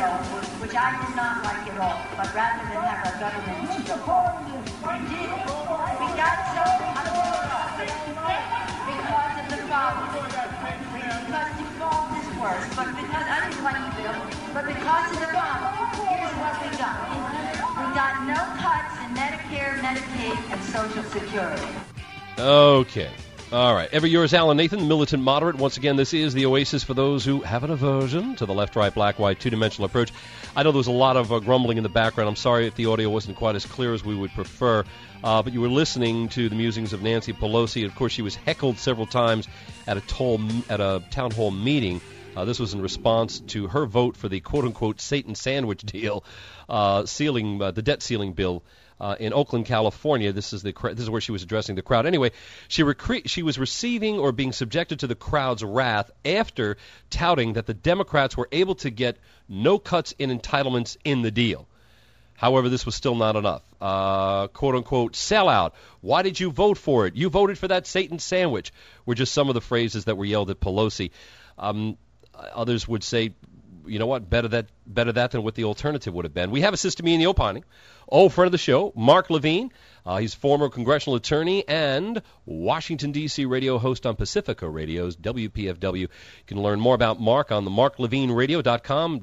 bill, which I did not like at all, but rather than have our government default, we did. We got so upset because of the problem. Because default is worse, but because I didn't like the bill, but because of the problem, here's what we got. We got no cuts in Medicare, Medicaid, and Social Security. Okay. All right. Ever yours, Alan Nathan, militant moderate. Once again, this is the oasis for those who have an aversion to the left, right, black, white, two-dimensional approach. I know there was a lot of grumbling in the background. I'm sorry if the audio wasn't quite as clear as we would prefer. But you were listening to the musings of Nancy Pelosi. Of course, she was heckled several times at a town hall meeting. This was in response to her vote for the quote-unquote Satan sandwich deal, the debt ceiling bill in Oakland, California. This is where she was addressing the crowd. Anyway, she was receiving or being subjected to the crowd's wrath after touting that the Democrats were able to get no cuts in entitlements in the deal. However, this was still not enough. Quote-unquote sellout. Why did you vote for it? You voted for that Satan sandwich, were just some of the phrases that were yelled at Pelosi. Others would say, you know what, better that than what the alternative would have been. We have assisting me in the opining. Old friend of the show, Mark Levine. He's former congressional attorney and Washington, D.C. radio host on Pacifica Radio's WPFW. You can learn more about Mark on the marklevineradio.com,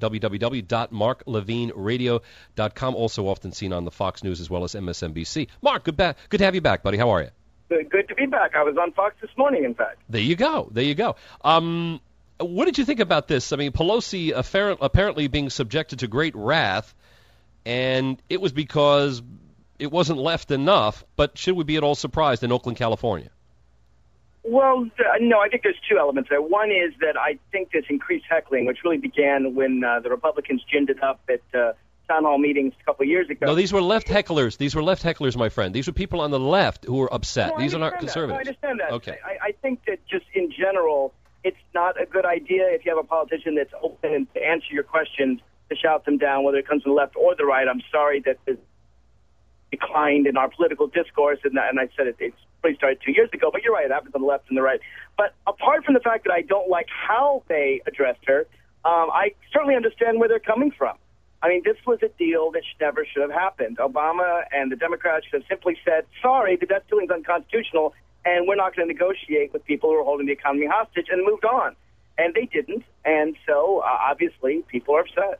www.marklevineradio.com, also often seen on the Fox News as well as MSNBC. Mark, good to have you back, buddy. How are you? Good to be back. I was on Fox this morning, in fact. There you go. What did you think about this? I mean, Pelosi apparently being subjected to great wrath, and it was because it wasn't left enough, but should we be at all surprised in Oakland, California? Well, no, I think there's two elements there. One is that I think this increased heckling, which really began when the Republicans ginned it up at town hall meetings a couple of years ago. No, these were left hecklers. My friend. These were people on the left who were upset. These are not conservatives. I understand that. Okay. I think that just in general, it's not a good idea if you have a politician that's open and to answer your questions, to shout them down, whether it comes from the left or the right. I'm sorry that this declined in our political discourse, and I said it's really started 2 years ago, but you're right, it happens on the left and the right. But apart from the fact that I don't like how they addressed her, I certainly understand where they're coming from. I mean, this was a deal that never should have happened. Obama and the Democrats should have simply said, sorry, the debt ceiling is unconstitutional, and we're not going to negotiate with people who are holding the economy hostage, and moved on. And they didn't, and so obviously people are upset.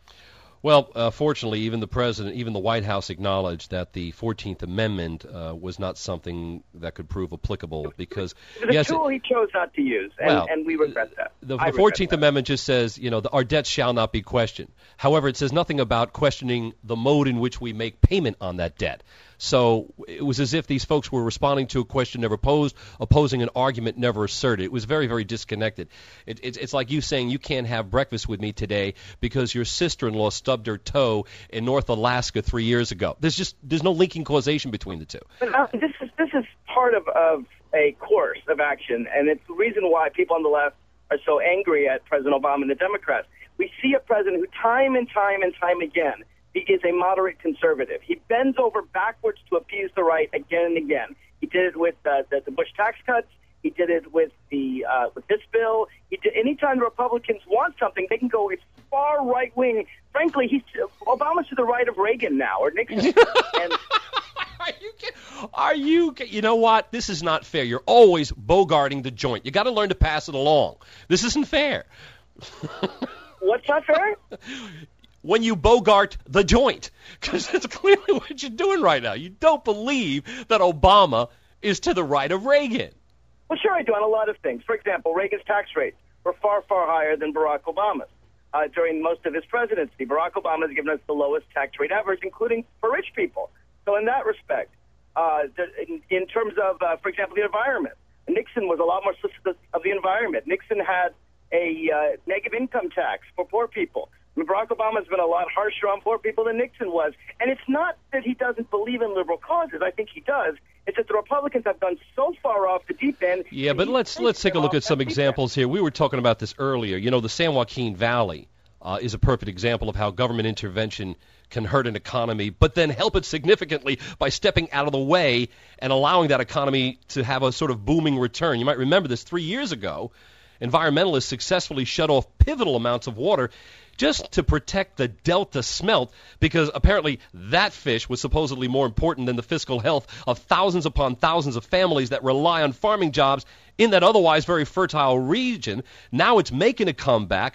Well, fortunately, even the president, even the White House acknowledged that the 14th Amendment was not something that could prove applicable because it was a tool he chose not to use, and we regret that. The 14th Amendment just says, our debts shall not be questioned. However, it says nothing about questioning the mode in which we make payment on that debt. So it was as if these folks were responding to a question never posed, opposing an argument never asserted. It was very, very disconnected. It's like you saying you can't have breakfast with me today because your sister-in-law stubbed her toe in North Alaska 3 years ago. There's no linking causation between the two. But this is part of a course of action, and it's the reason why people on the left are so angry at President Obama and the Democrats. We see a president who time and time again, he is a moderate conservative. He bends over backwards to appease the right again and again. He did it with the Bush tax cuts. He did it with with this bill. Anytime the Republicans want something, they can go as far right wing. Frankly, Obama's to the right of Reagan now, or Nixon. And Are you? You know what? This is not fair. You're always bogarting the joint. You got to learn to pass it along. This isn't fair. What's not fair? When you bogart the joint, because that's clearly what you're doing right now. You don't believe that Obama is to the right of Reagan. Well, sure I do on a lot of things. For example, Reagan's tax rates were far, far higher than Barack Obama's during most of his presidency. Barack Obama has given us the lowest tax rate ever, including for rich people. So in that respect, in terms of, for example, the environment, Nixon was a lot more solicitous of the environment. Nixon had a negative income tax for poor people. I mean, Barack Obama's been a lot harsher on poor people than Nixon was. And it's not that he doesn't believe in liberal causes. I think he does. It's that the Republicans have gone so far off the deep end. Yeah, but let's take a look at some examples here. We were talking about this earlier. You know, the San Joaquin Valley is a perfect example of how government intervention can hurt an economy, but then help it significantly by stepping out of the way and allowing that economy to have a sort of booming return. You might remember this 3 years ago. environmentalists successfully shut off pivotal amounts of water just to protect the Delta smelt, because apparently that fish was supposedly more important than the fiscal health of thousands upon thousands of families that rely on farming jobs in that otherwise very fertile region. Now it's making a comeback.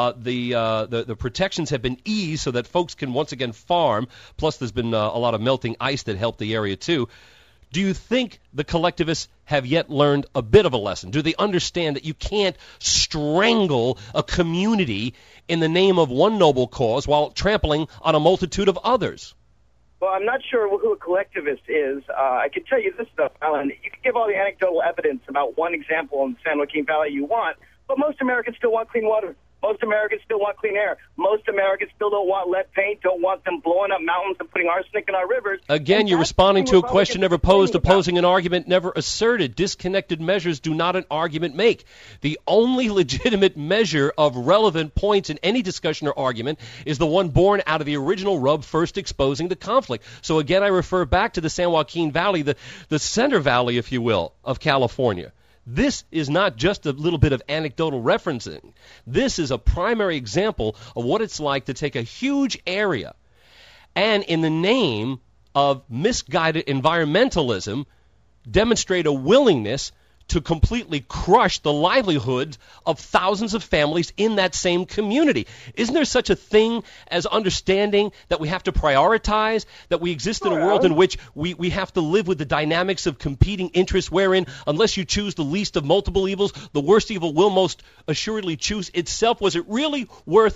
The protections have been eased so that folks can once again farm. Plus, there's been a lot of melting ice that helped the area too. Do you think the collectivists have yet learned a bit of a lesson? Do they understand that you can't strangle a community in the name of one noble cause while trampling on a multitude of others? Well, I'm not sure who a collectivist is. I can tell you this stuff, Alan. You can give all the anecdotal evidence about one example in the San Joaquin Valley you want, but most Americans still want clean water. Most Americans still want clean air. Most Americans still don't want lead paint, don't want them blowing up mountains and putting arsenic in our rivers. Again, you're responding to a question never posed, opposing an argument never asserted. Disconnected measures do not an argument make. The only legitimate measure of relevant points in any discussion or argument is the one born out of the original rub first exposing the conflict. So again, I refer back to the San Joaquin Valley, the center valley, if you will, of California. This is not just a little bit of anecdotal referencing. This is a primary example of what it's like to take a huge area and, in the name of misguided environmentalism, demonstrate a willingness to completely crush the livelihoods of thousands of families in that same community. Isn't there such a thing as understanding that we have to prioritize, that we exist in a world in which we have to live with the dynamics of competing interests, wherein unless you choose the least of multiple evils, the worst evil will most assuredly choose itself? Was it really worth,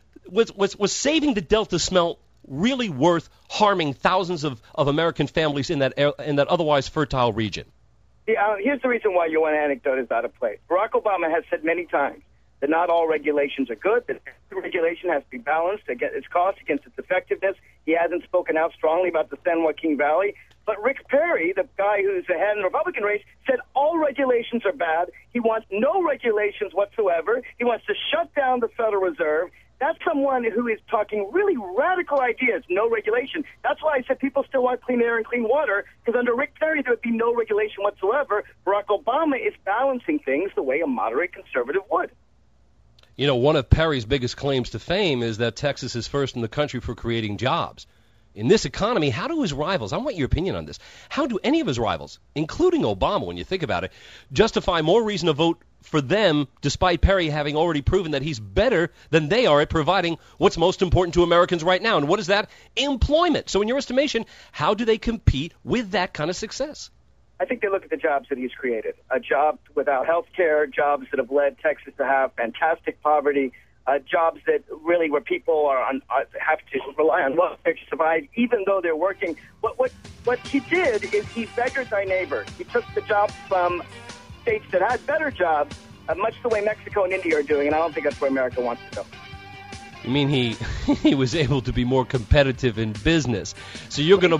was saving the Delta smelt really worth harming thousands of American families in that otherwise fertile region? Here's the reason why your one anecdote is out of place. Barack Obama has said many times that not all regulations are good, that regulation has to be balanced against its cost, against its effectiveness. He hasn't spoken out strongly about the San Joaquin Valley. But Rick Perry, the guy who's ahead in the Republican race, said all regulations are bad. He wants no regulations whatsoever. He wants to shut down the Federal Reserve. That's someone who is talking really radical ideas, no regulation. That's why I said people still want clean air and clean water, because under Rick Perry there would be no regulation whatsoever. Barack Obama is balancing things the way a moderate conservative would. You know, one of Perry's biggest claims to fame is that Texas is first in the country for creating jobs. In this economy, how do his rivals, I want your opinion on this, how do any of his rivals, including Obama when you think about it, justify more reason to vote for them despite Perry having already proven that he's better than they are at providing what's most important to Americans right now? And what is that? Employment. So in your estimation, how do they compete with that kind of success? I think they look at the jobs that he's created. Jobs without health care, jobs that have led Texas to have fantastic poverty, jobs that really where people have to rely on welfare to survive, even though they're working. What he did is he beggared thy neighbor. He took the jobs from states that had better jobs, much the way Mexico and India are doing, and I don't think that's where America wants to go. You mean he was able to be more competitive in business? So you're going to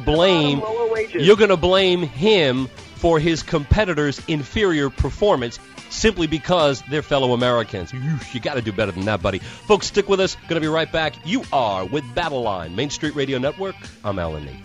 blame him for his competitors' inferior performance simply because they're fellow Americans. You got to do better than that, buddy. Folks, stick with us. Going to be right back. You are with Battle Line, Main Street Radio Network. I'm Alan Nathan.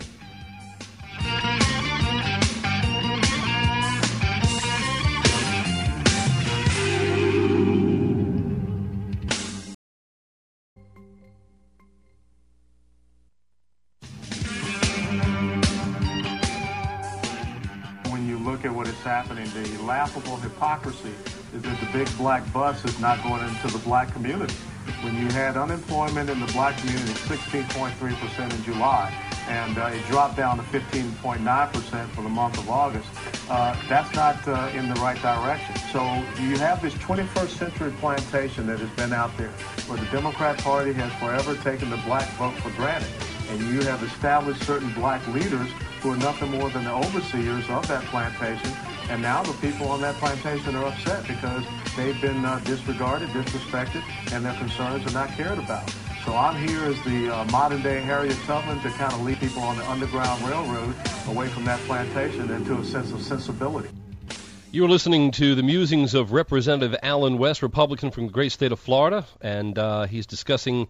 Happening, the laughable hypocrisy is that the big black bus is not going into the black community. When you had unemployment in the black community 16.3% in July, and it dropped down to 15.9% for the month of August, that's not in the right direction. So you have this 21st century plantation that has been out there, where the Democrat Party has forever taken the black vote for granted, and you have established certain black leaders who are nothing more than the overseers of that plantation. And now the people on that plantation are upset because they've been disregarded, disrespected, and their concerns are not cared about. So I'm here as the modern-day Harriet Tubman to kind of lead people on the Underground Railroad away from that plantation into a sense of sensibility. You are listening to the musings of Representative Allen West, Republican from the great state of Florida, and he's discussing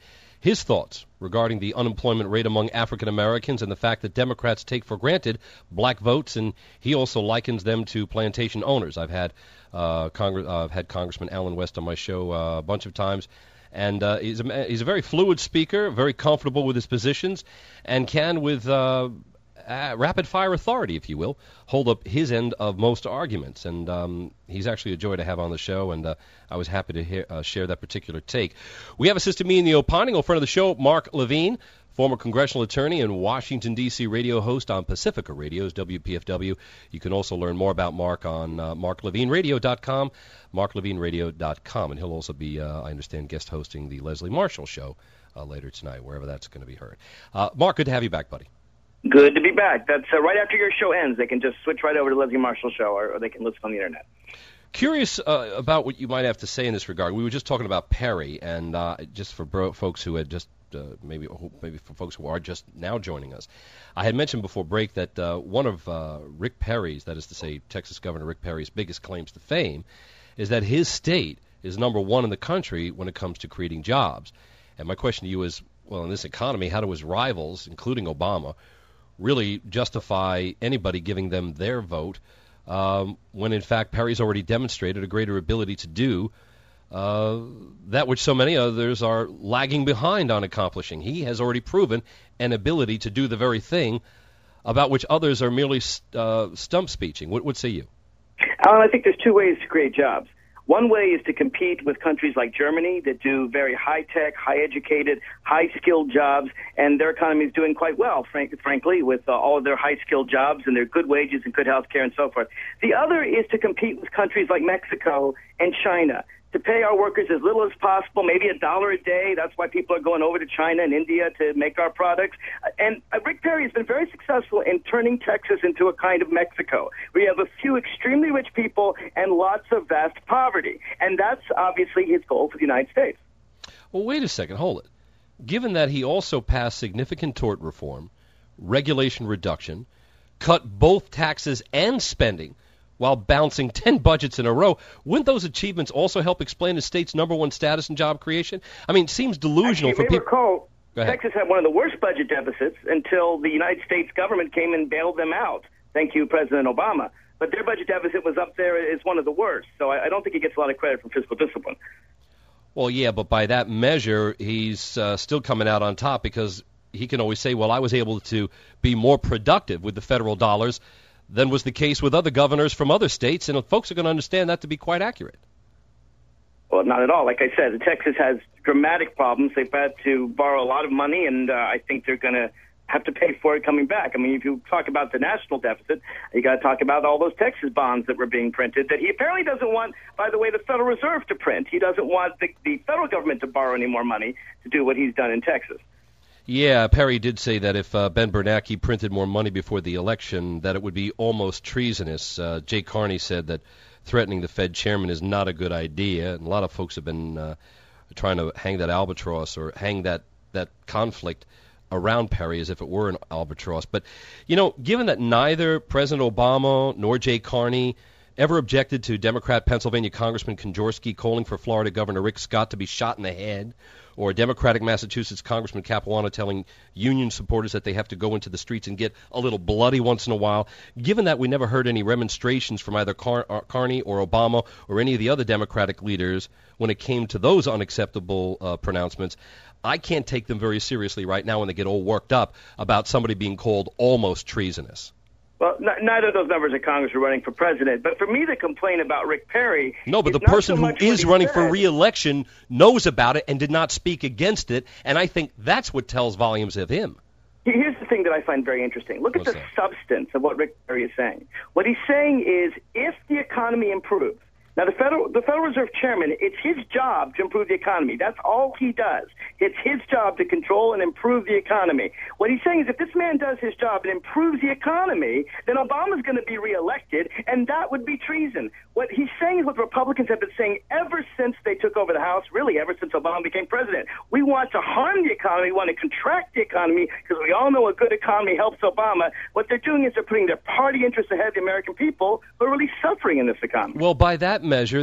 his thoughts regarding the unemployment rate among African Americans and the fact that Democrats take for granted black votes, and he also likens them to plantation owners. I've had Congressman Allen West on my show a bunch of times, and he's a very fluid speaker, very comfortable with his positions, and can, with rapid-fire authority, if you will, hold up his end of most arguments. And he's actually a joy to have on the show, and I was happy to share that particular take. We have assisted me in the opining, friend of the show, Mark Levine, former congressional attorney and Washington, D.C. radio host on Pacifica Radio's WPFW. You can also learn more about Mark on marklevineradio.com, marklevineradio.com, and he'll also be, I understand, guest hosting the Leslie Marshall Show later tonight, wherever that's going to be heard. Mark, good to have you back, buddy. Good to be back. That's right after your show ends. They can just switch right over to Leslie Marshall Show, or they can listen on the Internet. Curious about what you might have to say in this regard. We were just talking about Perry, and just for folks who had just maybe for folks who are just now joining us, I had mentioned before break that one of Rick Perry's, that is to say Texas Governor Rick Perry's biggest claims to fame, is that his state is number one in the country when it comes to creating jobs. And my question to you is, well, in this economy, how do his rivals, including Obama, really justify anybody giving them their vote when, in fact, Perry's already demonstrated a greater ability to do that which so many others are lagging behind on accomplishing. He has already proven an ability to do the very thing about which others are merely stump speeching. What say you? Alan, I think there's two ways to create jobs. One way is to compete with countries like Germany that do very high-tech, high-educated, high-skilled jobs, and their economy is doing quite well, frankly, with all of their high-skilled jobs and their good wages and good health care and so forth. The other is to compete with countries like Mexico and China, to pay our workers as little as possible, maybe $1 a day. That's why people are going over to China and India to make our products. And Rick Perry has been very successful in turning Texas into a kind of Mexico. We have a few extremely rich people and lots of vast poverty. And that's obviously his goal for the United States. Well, wait a second. Hold it. Given that he also passed significant tort reform, regulation reduction, cut both taxes and spending, while bouncing 10 budgets in a row, wouldn't those achievements also help explain the state's number one status in job creation? I mean, it seems delusional for people. Recall, Texas had one of the worst budget deficits until the United States government came and bailed them out. Thank you, President Obama. But their budget deficit was up there as one of the worst. So I don't think he gets a lot of credit for fiscal discipline. Well, yeah, but by that measure, he's still coming out on top because he can always say, well, I was able to be more productive with the federal dollars than was the case with other governors from other states, and folks are going to understand that to be quite accurate. Well, not at all. Like I said, Texas has dramatic problems. They've had to borrow a lot of money, and I think they're going to have to pay for it coming back. I mean, if you talk about the national deficit, you got to talk about all those Texas bonds that were being printed that he apparently doesn't want, by the way, the Federal Reserve to print. He doesn't want the federal government to borrow any more money to do what he's done in Texas. Yeah, Perry did say that if Ben Bernanke printed more money before the election, that it would be almost treasonous. Jay Carney said that threatening the Fed chairman is not a good idea, and a lot of folks have been trying to hang that albatross or hang that conflict around Perry as if it were an albatross. But, you know, given that neither President Obama nor Jay Carney ever objected to Democrat Pennsylvania Congressman Konjorsky calling for Florida Governor Rick Scott to be shot in the head, or Democratic Massachusetts Congressman Capuano telling union supporters that they have to go into the streets and get a little bloody once in a while, given that we never heard any remonstrations from either Carney or Obama or any of the other Democratic leaders when it came to those unacceptable pronouncements, I can't take them very seriously right now when they get all worked up about somebody being called almost treasonous. Well, neither of those members of Congress are running for president. But for me to complain about Rick Perry... No, but the person who is running for re-election knows about it and did not speak against it, and I think that's what tells volumes of him. Here's the thing that I find very interesting. Look at the substance of what Rick Perry is saying. What he's saying is if the economy improves, now, the Federal Reserve Chairman, it's his job to improve the economy. That's all he does. It's his job to control and improve the economy. What he's saying is if this man does his job and improves the economy, then Obama's going to be reelected, and that would be treason. What he's saying is what Republicans have been saying ever since they took over the House, really ever since Obama became president. We want to harm the economy. We want to contract the economy because we all know a good economy helps Obama. What they're doing is they're putting their party interests ahead of the American people who are really suffering in this economy. Well, by that measure, the only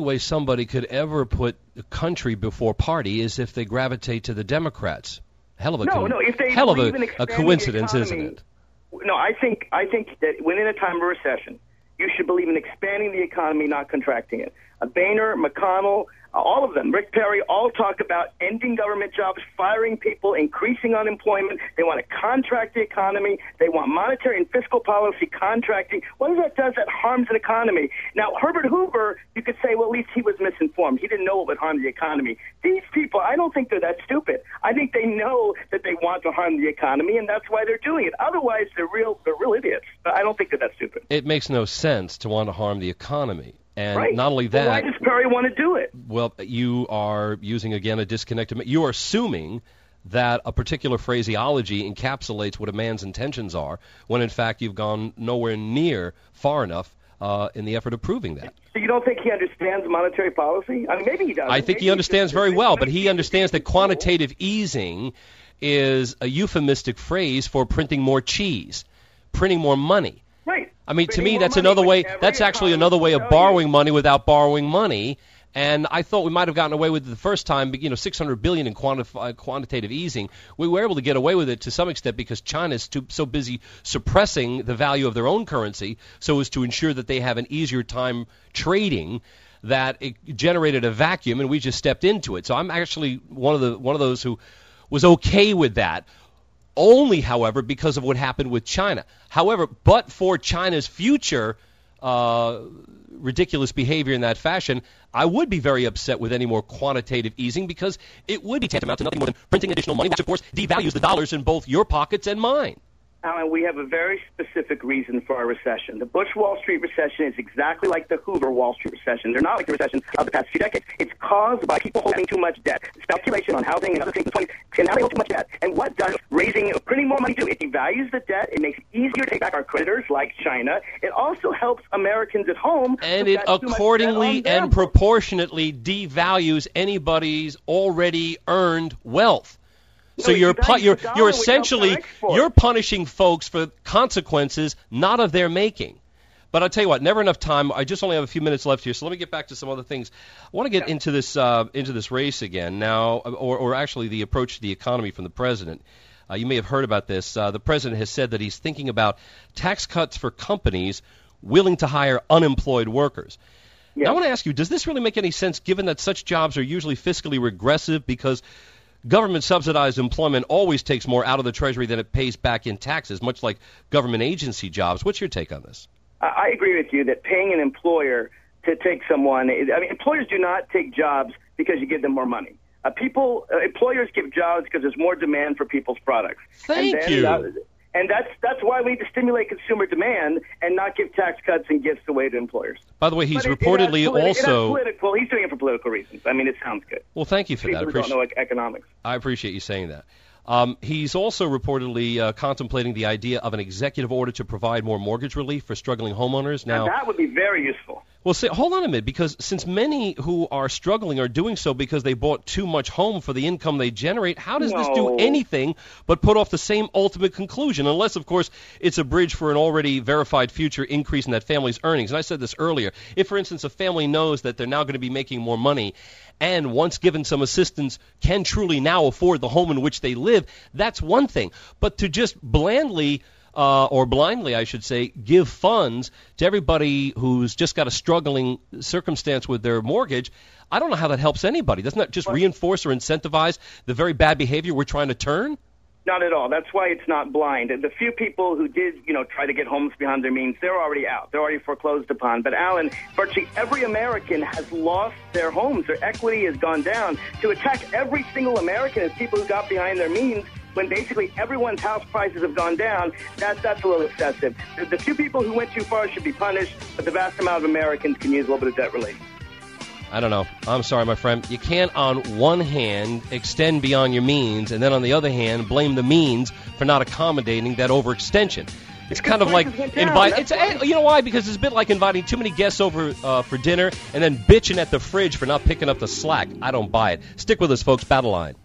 way somebody could ever put the country before party is if they gravitate to the Democrats. Hell of a coincidence, isn't it? No, I think that when in a time of recession, you should believe in expanding the economy, not contracting it. Boehner, McConnell, all of them, Rick Perry, all talk about ending government jobs, firing people, increasing unemployment. They want to contract the economy. They want monetary and fiscal policy contracting. What that does, that harms an economy. Now, Herbert Hoover, you could say, well, at least he was misinformed. He didn't know it would harm the economy. These people, I don't think they're that stupid. I think they know that they want to harm the economy, and that's why they're doing it. Otherwise, they're real idiots. But I don't think they're that stupid. It makes no sense to want to harm the economy. And right. Not only that... Well, why does Perry want to do it? Well, you are using, again, a disconnected... You are assuming that a particular phraseology encapsulates what a man's intentions are, when in fact you've gone nowhere near far enough in the effort of proving that. So you don't think he understands monetary policy? I mean, maybe he does. I think he understands very well, but he understands that quantitative easing is a euphemistic phrase for printing more cheese, printing more money. Right. I mean, to me, that's another way. That's actually another way of borrowing money without borrowing money. And I thought we might have gotten away with it the first time. But, $600 billion in quantitative easing. We were able to get away with it to some extent because China's so busy suppressing the value of their own currency, so as to ensure that they have an easier time trading, that it generated a vacuum, and we just stepped into it. So I'm actually one of those who was okay with that. Only, however, because of what happened with China. However, but for China's future ridiculous behavior in that fashion, I would be very upset with any more quantitative easing, because it would be tantamount to nothing more than printing additional money, which, of course, devalues the dollars in both your pockets and mine. Alan, we have a very specific reason for our recession. The Bush Wall Street recession is exactly like the Hoover Wall Street recession. They're not like the recession of the past few decades. It's caused by people holding too much debt, speculation on housing and other things in the 20s, and now they hold too much debt. And what does printing more money do? It devalues the debt. It makes it easier to take back our creditors, like China. It also helps Americans at home. And it accordingly and proportionately devalues anybody's already earned wealth. So you're essentially punishing folks for consequences not of their making. But I'll tell you what, never enough time. I just only have a few minutes left here, so let me get back to some other things. I want to get into this race again now, or actually the approach to the economy from the president. You may have heard about this. The president has said that he's thinking about tax cuts for companies willing to hire unemployed workers. Yes. Now, I want to ask you, does this really make any sense, given that such jobs are usually fiscally regressive, because government-subsidized employment always takes more out of the Treasury than it pays back in taxes, much like government agency jobs? What's your take on this? I agree with you that paying an employer to take someone, employers do not take jobs because you give them more money. Employers give jobs because there's more demand for people's products. Thank you. And that's why we need to stimulate consumer demand and not give tax cuts and gifts away to employers. By the way, he's reportedly also... He's doing it for political reasons. I mean, it sounds good. Well, thank you for that. People don't know economics. I appreciate you saying that. He's also reportedly contemplating the idea of an executive order to provide more mortgage relief for struggling homeowners. Now, that would be very useful. Well, hold on a minute, because since many who are struggling are doing so because they bought too much home for the income they generate, how does this do anything but put off the same ultimate conclusion, unless, of course, it's a bridge for an already verified future increase in that family's earnings? And I said this earlier. If, for instance, a family knows that they're now going to be making more money and, once given some assistance, can truly now afford the home in which they live, that's one thing. But to just blandly... or blindly, I should say, give funds to everybody who's just got a struggling circumstance with their mortgage, I don't know how that helps anybody. Doesn't that just reinforce or incentivize the very bad behavior we're trying to turn? Not at all. That's why it's not blind. The few people who did, try to get homes beyond their means, they're already out. They're already foreclosed upon. But, Alan, virtually every American has lost their homes. Their equity has gone down. To attack every single American as people who got behind their means, when basically everyone's house prices have gone down, that's a little excessive. The few people who went too far should be punished, but the vast amount of Americans can use a little bit of debt relief. I don't know. I'm sorry, my friend. You can't, on one hand, extend beyond your means, and then on the other hand, blame the means for not accommodating that overextension. It's kind of like you know why? Because it's a bit like inviting too many guests over for dinner and then bitching at the fridge for not picking up the slack. I don't buy it. Stick with us, folks. Battle Line.